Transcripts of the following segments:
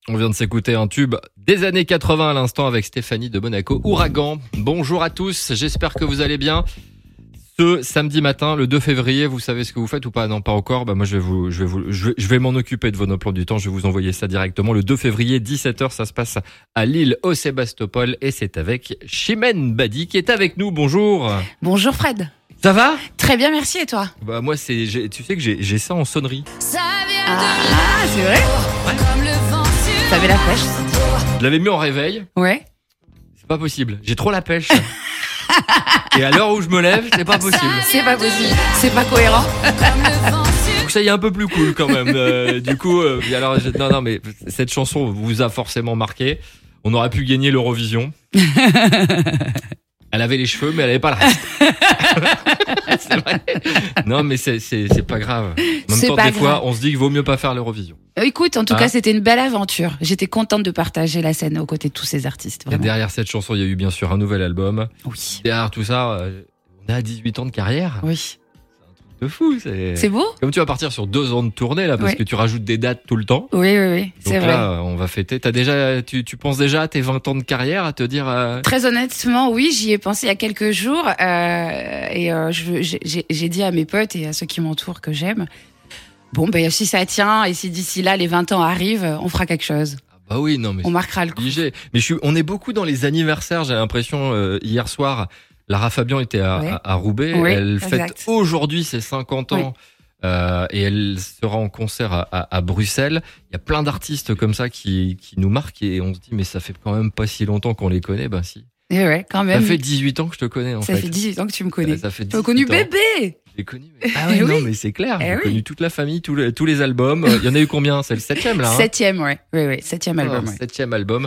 On vient de s'écouter un tube des années 80 à l'instant avec Stéphanie de Monaco, Ouragan. Bonjour à tous, j'espère que vous allez bien. Ce samedi matin, le 2 février, vous savez ce que vous faites ou pas? Non, pas encore. Bah moi, je vais m'en occuper de vos emplois du temps. Je vais vous envoyer ça directement. Le 2 février, 17h, ça se passe à Lille, au Sébastopol, et c'est avec Chimène Badi qui est avec nous. Bonjour. Bonjour Fred. Ça va? Très bien, merci, et toi? Bah moi, tu sais que j'ai ça en sonnerie. Ah, c'est vrai? Ça avait la pêche. Je l'avais mis en réveil. Ouais. C'est pas possible. J'ai trop la pêche. Et à l'heure où je me lève, c'est pas possible. C'est pas possible. C'est pas cohérent. Donc ça y est un peu plus cool quand même. Du coup, alors non mais cette chanson vous a forcément marqué. On aurait pu gagner l'Eurovision. Elle avait les cheveux, mais elle avait pas le reste. C'est vrai. Non, mais c'est pas grave. En même temps, des fois, on se dit qu'il vaut mieux pas faire l'Eurovision. Écoute, en tout cas, c'était une belle aventure. J'étais contente de partager la scène aux côtés de tous ces artistes. Et derrière cette chanson, il y a eu bien sûr un nouvel album. Oui. Derrière tout ça, on est à 18 ans de carrière. Oui. C'est fou, c'est beau. Comme tu vas partir sur 2 ans de tournée là, parce que tu rajoutes des dates tout le temps. Oui, c'est vrai. Donc là, on va fêter. Tu penses déjà à tes 20 ans de carrière, à te dire. Très honnêtement, oui, j'y ai pensé il y a quelques jours, j'ai dit à mes potes et à ceux qui m'entourent que j'aime. Bon, ben si ça tient et si d'ici là les 20 ans arrivent, on fera quelque chose. Bah oui, non mais. On marquera le coup. Mais on est beaucoup dans les anniversaires. J'ai l'impression hier soir. Lara Fabian était à Roubaix. Oui, elle fête aujourd'hui ses 50 ans et elle sera en concert à Bruxelles. Il y a plein d'artistes comme ça qui nous marquent et on se dit mais ça fait quand même pas si longtemps qu'on les connaît. Ben si. Et ouais, quand même. Ça fait 18 ans que je te connais en fait. Ça fait 18 ans que tu me connais. Ça fait 18 tu m'as connu ans. Bébé. J'ai connu. Ah oui, non mais c'est clair. J'ai connu toute la famille, tous les albums. Il y en a eu combien? C'est le 7e là. 7e, ouais. Oui, 7e album. 7e album.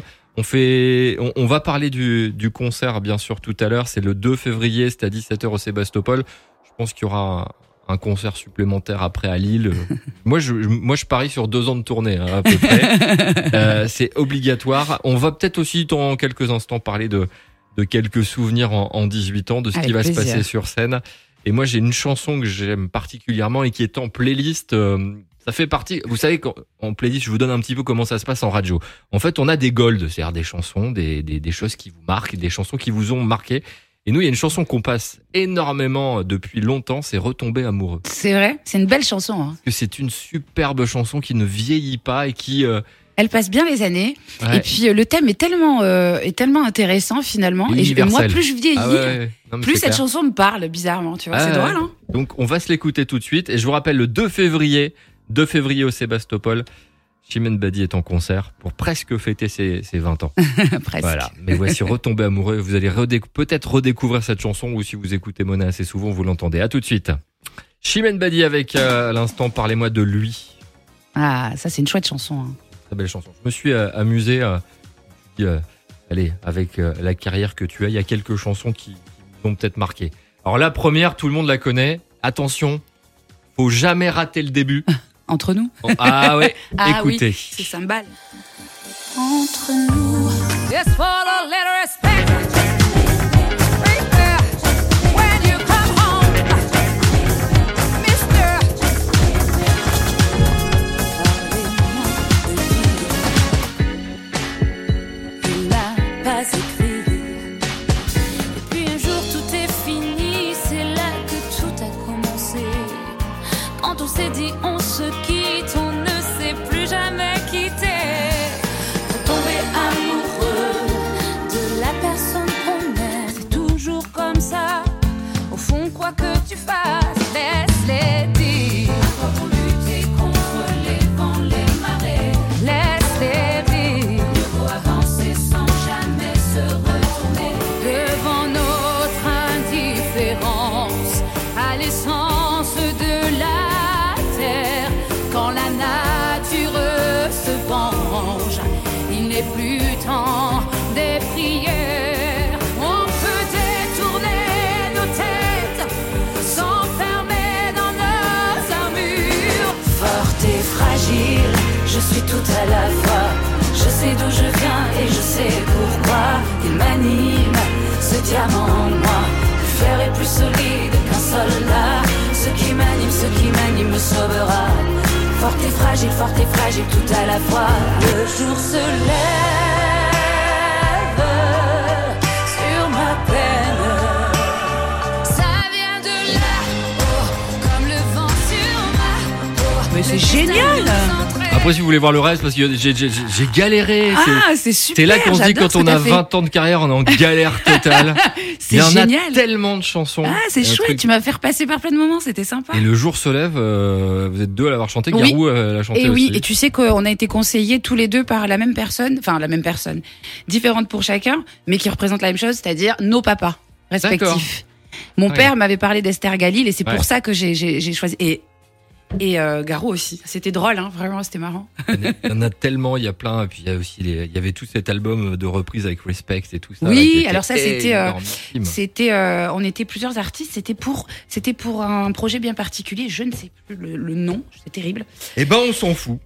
On va parler du concert, bien sûr, tout à l'heure. C'est le 2 février, c'est à 17h au Sébastopol. Je pense qu'il y aura un concert supplémentaire après à Lille. Moi, je parie sur 2 ans de tournée, hein, à peu près. C'est obligatoire. On va peut-être aussi, dans quelques instants, parler de quelques souvenirs en 18 ans, de ce qui va se passer sur scène. Et moi, j'ai une chanson que j'aime particulièrement et qui est en playlist. Ça fait partie, vous savez, en playlist, je vous donne un petit peu comment ça se passe en radio. En fait, on a des golds, c'est-à-dire des chansons, des choses qui vous marquent, des chansons qui vous ont marqué. Et nous, il y a une chanson qu'on passe énormément depuis longtemps, c'est Retomber amoureux. C'est vrai, c'est une belle chanson. Hein. Parce que c'est une superbe chanson qui ne vieillit pas et qui... Elle passe bien les années. Ouais. Et puis le thème est tellement intéressant finalement. Et moi, plus je vieillis, plus cette chanson me parle bizarrement. Tu vois, c'est drôle. Hein. Donc on va se l'écouter tout de suite. Et je vous rappelle le 2 février au Sébastopol, Chimène Badi est en concert pour presque fêter ses 20 ans. Presque. Voilà. Mais voici Retomber amoureux. Vous allez peut-être redécouvrir cette chanson ou si vous écoutez Mona assez souvent, vous l'entendez. À tout de suite. Chimène Badi avec à l'instant Parlez-moi de lui. Ah, ça c'est une chouette chanson. Hein. Très belle chanson. Je me suis amusé, allez, avec la carrière que tu as, il y a quelques chansons qui vous ont peut-être marqué. Alors la première, tout le monde la connaît. Attention, faut jamais rater le début. Entre nous. Ah ouais, écoutez. Oui, c'est cymbale. Entre nous. Yes, for a little respect. On se quitte, on ne s'est plus jamais quitté. Faut tomber amoureux de la personne qu'on aime. C'est toujours comme ça. Au fond, quoi que tu fasses, laisse-les dire. À quoi lutter contre les vents, les marées. Laisse-les dire. Mieux vaut avancer sans jamais se retourner. Devant notre indifférence à l'essence de la quand la nature se venge, il n'est plus temps des prières. On peut détourner nos têtes, s'enfermer dans nos armures. Forte et fragile, je suis tout à la fois. Je sais d'où je viens et je sais pourquoi. Il m'anime, ce diamant en moi. Le fer est plus solide qu'un soldat. Ce qui m'anime me sauvera. Forte et fragile tout à la fois. Le jour se lève sur ma peine. Ça vient de là-haut, comme le vent sur ma peau. Mais c'est génial. Après, si vous voulez voir le reste, parce que j'ai galéré. C'est super. C'est là qu'on se dit quand on a 20 ans de carrière, on est en galère totale. C'est génial. Il y en a tellement de chansons. C'est chouette. Tu m'as fait repasser par plein de moments. C'était sympa. Et le jour se lève. Vous êtes deux à l'avoir chanté. Oui. Garou l'a chanté et aussi. Oui. Et tu sais qu'on a été conseillés tous les deux par la même personne. Enfin, la même personne. Différente pour chacun, mais qui représente la même chose, c'est-à-dire nos papas respectifs. D'accord. Mon père m'avait parlé d'Esther Galil et c'est pour ça que j'ai choisi. Et Garou aussi. C'était drôle, hein, vraiment, c'était marrant. Il y en a tellement, il y a plein. Et puis il y a aussi il y avait tout cet album de reprises avec Respect et tout ça. Oui, alors ça c'était on était plusieurs artistes. C'était pour un projet bien particulier. Je ne sais plus le nom. C'est terrible. Eh ben on s'en fout.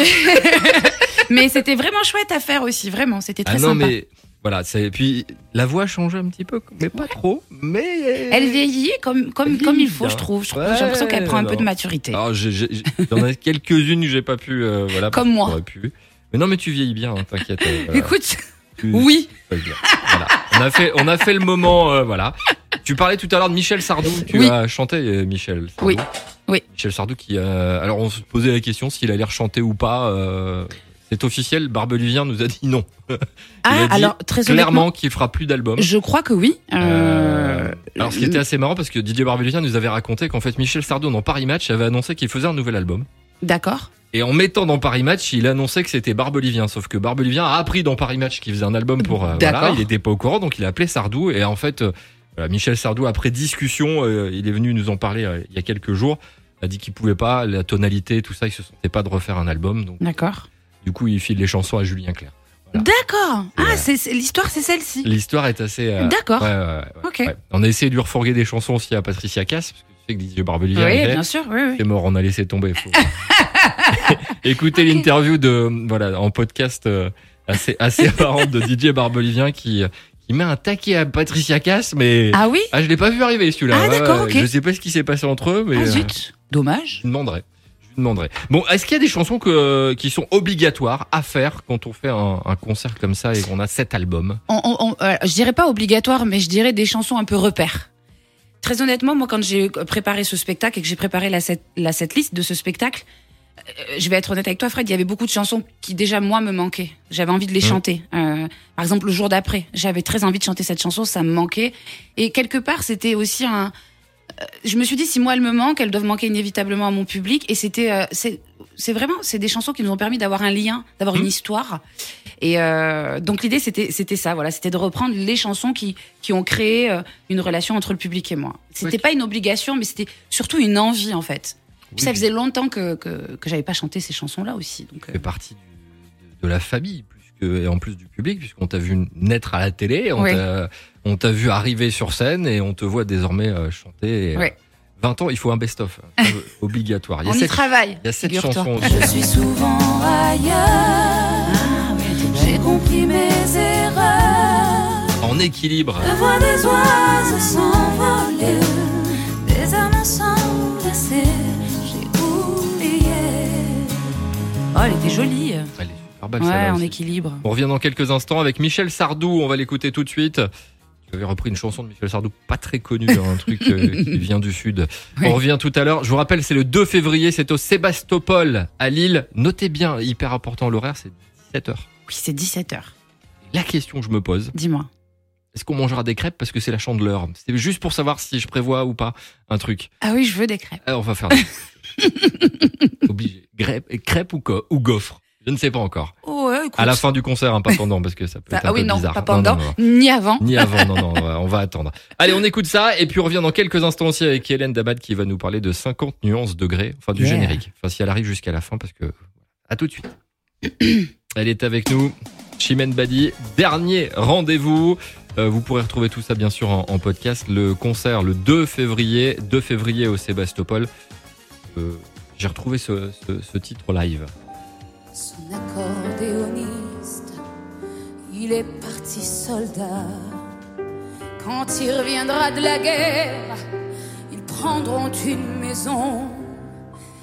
Mais c'était vraiment chouette à faire aussi. Vraiment, c'était très sympa. Mais... Voilà, puis la voix change un petit peu, mais pas trop. Mais elle vieillit comme il faut, je trouve. J'ai l'impression qu'elle prend un peu de maturité. Alors, j'en ai quelques-unes que j'ai pas pu, comme moi. Mais non, mais tu vieillis bien, hein, t'inquiète. Écoute, oui. Voilà. On a fait le moment, voilà. Tu parlais tout à l'heure de Michel Sardou. Tu as chanté Michel Sardou. Oui. Michel Sardou qui, alors on se posait la question s'il allait rechanter ou pas. C'est officiel, Barbelivien nous a dit non. Alors très clairement qu'il fera plus d'albums. Je crois que oui. Alors ce qui était assez marrant parce que Didier Barbelivien nous avait raconté qu'en fait Michel Sardou dans Paris Match avait annoncé qu'il faisait un nouvel album. D'accord. Et en mettant dans Paris Match, il annonçait que c'était Barbelivien. Sauf que Barbelivien a appris dans Paris Match qu'il faisait un album pour. Voilà, il était pas au courant, donc il a appelé Sardou. Et en fait, Michel Sardou, après discussion, il est venu nous en parler il y a quelques jours. A dit qu'il pouvait pas, la tonalité, tout ça, il se sentait pas de refaire un album. Donc. D'accord. Du coup, il file les chansons à Julien Clerc. Voilà. D'accord. L'histoire, c'est celle-ci. L'histoire est assez. D'accord. Ok. Ouais. On a essayé de lui refourguer des chansons aussi à Patricia Cass, parce que tu sais que Didier Barbelivien. Oui, bien sûr. Oui. C'est mort, on a laissé tomber. Écoutez l'interview en podcast assez apparente de Didier Barbelivien qui met un taquet à Patricia Cass, mais. Ah oui. Je l'ai pas vu arriver celui-là. Ah d'accord. Ok. Je sais pas ce qui s'est passé entre eux, mais. Zut. Dommage. Je demanderai. Bon, est-ce qu'il y a des chansons qui sont obligatoires à faire quand on fait un concert comme ça et qu'on a 7 albums? Je dirais pas obligatoire, mais je dirais des chansons un peu repères. Très honnêtement, moi, quand j'ai préparé ce spectacle et que j'ai préparé la setlist de ce spectacle, je vais être honnête avec toi, Fred, il y avait beaucoup de chansons qui déjà moi me manquaient. J'avais envie de les chanter. Par exemple, le jour d'après, j'avais très envie de chanter cette chanson, ça me manquait. Et quelque part, c'était aussi je me suis dit, si moi elle me manque, elles doivent manquer inévitablement à mon public. Et c'est vraiment des chansons qui nous ont permis d'avoir un lien, d'avoir une histoire. Et donc l'idée c'était ça, voilà, c'était de reprendre les chansons qui ont créé une relation entre le public et moi. C'était pas une obligation, mais c'était surtout une envie en fait. Puis ça faisait longtemps que j'avais pas chanté ces chansons-là aussi. Donc ça fait partie de la famille et en plus du public, puisqu'on t'a vu naître à la télé, on t'a vu arriver sur scène et on te voit désormais chanter. 20 ans, il faut un best-of, obligatoire. On y travaille. Il y a 7 chansons. Je suis souvent ailleurs, j'ai compris mes erreurs. En équilibre. Je vois des oiseaux s'envoler, des amants s'enlacer, j'ai oublié. Oh, elle était jolie. Elle est super belle, celle-là en aussi. équilibre. On revient dans quelques instants avec Michel Sardou, on va l'écouter tout de suite. Tu avais repris une chanson de Michel Sardou, pas très connue, un truc qui vient du Sud. On revient tout à l'heure. Je vous rappelle, c'est le 2 février, c'est au Sébastopol, à Lille. Notez bien, hyper important, l'horaire, c'est 17h. Oui, c'est 17h. La question que je me pose. Dis-moi. Est-ce qu'on mangera des crêpes parce que c'est la Chandeleur? C'est juste pour savoir si je prévois ou pas un truc. Ah oui, je veux des crêpes. On va faire obligé. Crêpes ou gaufres? Je ne sais pas encore. Ouais, écoute. À la fin du concert, pas pendant, parce que ça peut être un peu bizarre. Pas pendant, non. Ni avant. Ni avant, non, on va attendre. Allez, on écoute ça, et puis on revient dans quelques instants aussi avec Hélène Dabad qui va nous parler de 50 nuances degrés, enfin du générique. Enfin, si elle arrive jusqu'à la fin, parce que... À tout de suite. Elle est avec nous, Chimène Badi, dernier rendez-vous. Vous pourrez retrouver tout ça, bien sûr, en podcast. Le concert, le 2 février au Sébastopol. J'ai retrouvé ce titre live. Son accordéoniste, il est parti soldat. Quand il reviendra de la guerre, ils prendront une maison. Elle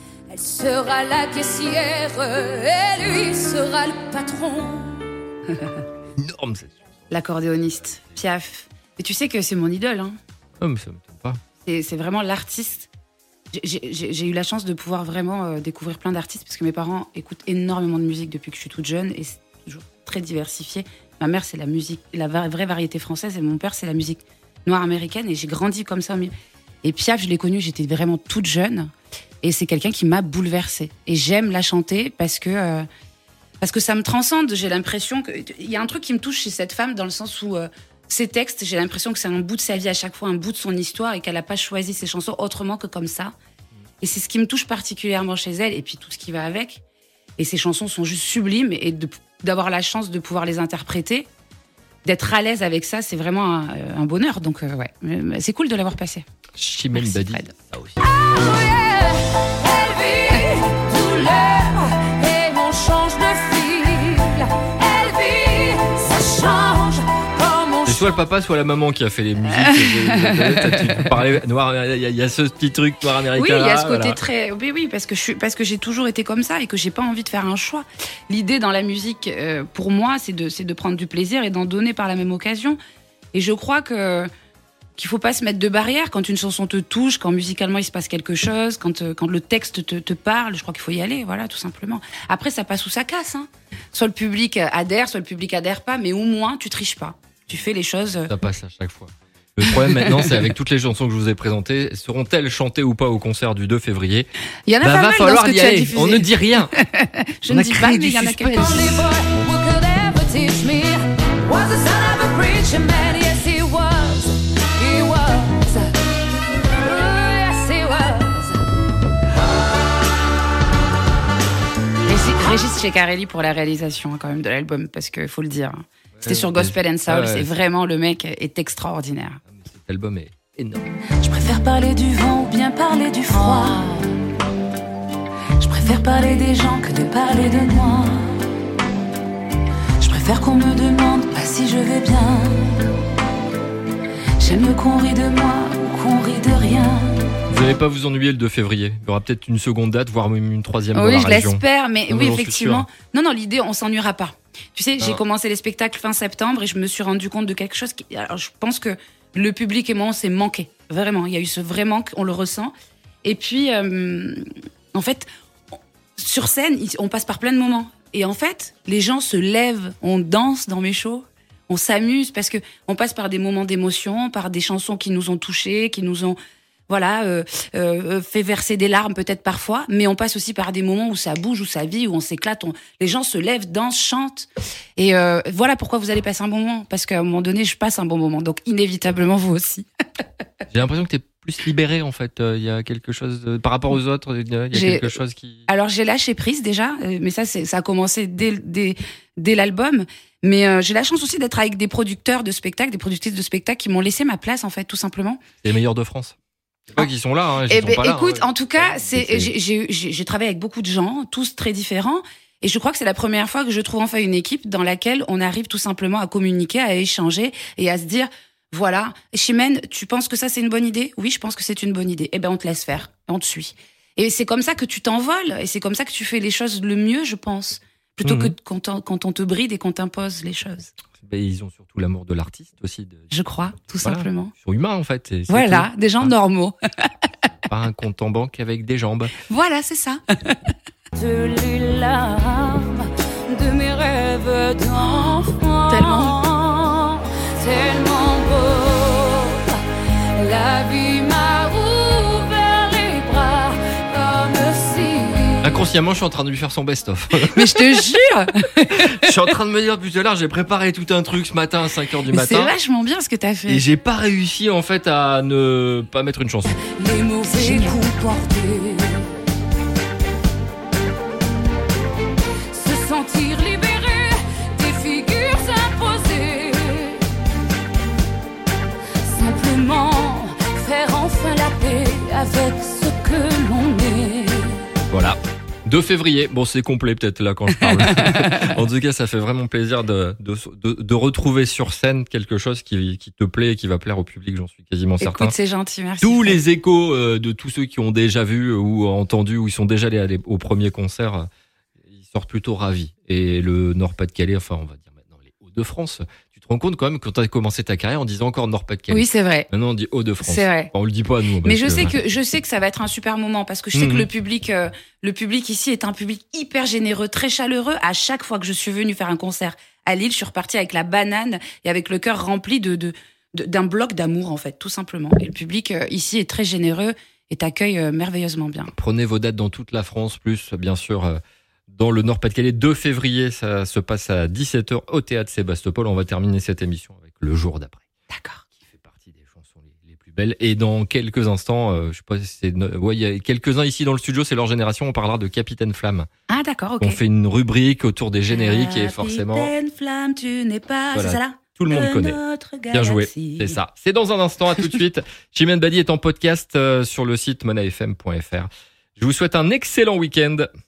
sera la caissière et lui sera le patron. Énorme cette chanson. L'accordéoniste, Piaf. Et tu sais que c'est mon idole, hein. Oh, mais ça m'étonne pas. C'est vraiment l'artiste. J'ai eu la chance de pouvoir vraiment découvrir plein d'artistes parce que mes parents écoutent énormément de musique depuis que je suis toute jeune et c'est toujours très diversifié. Ma mère, c'est la musique, la vraie variété française et mon père, c'est la musique noire américaine et j'ai grandi comme ça. Et Piaf, je l'ai connue, j'étais vraiment toute jeune et c'est quelqu'un qui m'a bouleversée. Et j'aime la chanter parce que ça me transcende. J'ai l'impression qu'il y a un truc qui me touche chez cette femme dans le sens où ses textes, j'ai l'impression que c'est un bout de sa vie à chaque fois, un bout de son histoire et qu'elle n'a pas choisi ses chansons autrement que comme ça. Et c'est ce qui me touche particulièrement chez elle et puis tout ce qui va avec. Et ses chansons sont juste sublimes et d'avoir la chance de pouvoir les interpréter, d'être à l'aise avec ça, c'est vraiment un bonheur. Donc ouais, c'est cool de l'avoir passé. Chimène Badi, ça aussi. Oh yeah, elle vit douleur et on change de fil. Elle vit, ça change comme on C'est soit le papa, soit la maman qui a fait les musiques. Tu parlais noir, il y a ce petit truc noir américain. Oui, il y a ce côté voilà. très. Oui, parce que j'ai toujours été comme ça et que j'ai pas envie de faire un choix. L'idée dans la musique, pour moi, c'est de prendre du plaisir et d'en donner par la même occasion. Et je crois qu'il faut pas se mettre de barrières quand une chanson te touche, quand musicalement il se passe quelque chose, quand le texte te parle. Je crois qu'il faut y aller, voilà, tout simplement. Après, ça passe ou ça casse. Hein. Soit le public adhère, soit le public adhère pas, mais au moins tu triches pas. Tu fais les choses. Ça passe à chaque fois. Le problème maintenant, c'est avec toutes les chansons que je vous ai présentées, seront-elles chantées ou pas au concert du 2 février? Il y en a pas va mal dans falloir ce que y tu as aller. diffusé. On ne dit rien. Je On ne a dis créé pas, mais du il y en a suspense. quelques-uns. only boy who could ever teach me was the son of a preacher man. Yes, he was. He was. Oh, yes, he was. Régis Ceccarelli pour la réalisation quand même de l'album, parce qu'il faut le dire. C'était sur Ouais, Gospel and Soul, ouais, c'est vraiment, le mec est extraordinaire. Cet album est énorme. Je préfère parler du vent ou bien parler du froid. Je préfère parler des gens que de parler de moi. Je préfère qu'on me demande pas si je vais bien. J'aime mieux qu'on rit de moi ou qu'on rit de rien. Vous n'allez pas vous ennuyer le 2 février. Il y aura peut-être une seconde date, voire même une troisième dans Oui, la je région. l'espère, mais Non, oui, j'en suis effectivement. Non, l'idée, on s'ennuiera pas. Tu sais, j'ai Ah. commencé les spectacles fin septembre et je me suis rendu compte de quelque chose qui, alors, je pense que le public et moi, on s'est manqué. Vraiment. Il y a eu ce vrai manque, on le ressent. Et puis, en fait, sur scène, on passe par plein de moments. Et en fait, les gens se lèvent, on danse dans mes shows, on s'amuse parce que on passe par des moments d'émotion, par des chansons qui nous ont touchés, qui nous ont, fait verser des larmes peut-être parfois, mais on passe aussi par des moments où ça bouge, où ça vit, où on s'éclate, les gens se lèvent, dansent, chantent. Et voilà pourquoi vous allez passer un bon moment, parce qu'à un moment donné, je passe un bon moment, donc inévitablement vous aussi. J'ai l'impression que tu es plus libéré en fait. Il y a quelque chose par rapport aux autres. Il y a quelque chose qui. Alors j'ai lâché prise déjà, mais ça a commencé dès l'album. Mais j'ai la chance aussi d'être avec des producteurs de spectacles, des productrices de spectacles qui m'ont laissé ma place en fait, tout simplement. Les meilleurs de France. C'est pas qu'ils sont là. Hein, Eh sont ben, pas là, écoute, hein. en tout cas, C'est- j'ai travaillé avec beaucoup de gens, tous très différents. Et je crois que c'est la première fois que je trouve enfin une équipe dans laquelle on arrive tout simplement à communiquer, à échanger et à se dire, voilà, Chimène, tu penses que ça c'est une bonne idée? Oui, je pense que c'est une bonne idée. Eh ben, on te laisse faire, on te suit. Et c'est comme ça que tu t'envoles et c'est comme ça que tu fais les choses le mieux, je pense. Plutôt que quand on te bride et qu'on t'impose les choses. Ben, ils ont surtout l'amour de l'artiste aussi. Je crois, tout Voilà. simplement. Ils sont humains en fait. C'est Voilà, tout. des gens Hein. normaux. Pas un compte en banque avec des jambes. Voilà, c'est ça. De les larmes de mes rêves d'enfant. Tellement beau. La vie m'a ouvert les bras comme si. Inconsciemment, je suis en train de lui faire son best-of. Mais je te jure, Je suis en train de me dire, tout à l'heure, j'ai préparé tout un truc ce matin à 5h du mais c'est matin. vachement bien ce que t'as fait. Et j'ai pas réussi en fait à ne pas mettre une chanson. Les mauvais génial. coups portés. Se sentir libéré des figures imposées. Simplement faire enfin la paix avec ce que l'on est. Voilà. 2 février. Bon, c'est complet peut-être là quand je parle. En tout cas, ça fait vraiment plaisir de retrouver sur scène quelque chose qui te plaît et qui va plaire au public, j'en suis quasiment certain. Écoute, c'est gentil, merci. Tous les échos de tous ceux qui ont déjà vu ou entendu ou ils sont déjà allés au premier concert, ils sortent plutôt ravis. Et le Nord-Pas-de-Calais, enfin on va dire maintenant les Hauts-de-France, tu te rends compte quand même quand tu as commencé ta carrière en disant encore Nord-Pas-de-Calais. Oui, c'est vrai. Maintenant on dit Hauts-de-France. C'est vrai. Enfin, on le dit pas à nous. Mais je sais que ça va être un super moment parce que je sais que le public ici est un public hyper généreux, très chaleureux. À chaque fois que je suis venue faire un concert à Lille, je suis repartie avec la banane et avec le cœur rempli d'un bloc d'amour en fait, tout simplement. Et le public ici est très généreux et t'accueille merveilleusement bien. Prenez vos dates dans toute la France, plus bien sûr dans le Nord-Pas-de-Calais. 2 février, ça se passe à 17h au Théâtre Sébastopol. On va terminer cette émission avec le jour d'après. D'accord. Qui fait partie des chansons les plus belles. Et dans quelques instants, je sais pas si c'est... Ouais, il y a quelques-uns ici dans le studio, c'est leur génération, on parlera de Capitaine Flamme. Ah d'accord, ok. On fait une rubrique autour des génériques et forcément... Capitaine Flamme, tu n'es pas... Voilà. C'est ça là? Tout le monde connaît. Bien joué, c'est ça. C'est dans un instant, à tout de suite. Chimène Badi est en podcast sur le site monafm.fr. Je vous souhaite un excellent week-end.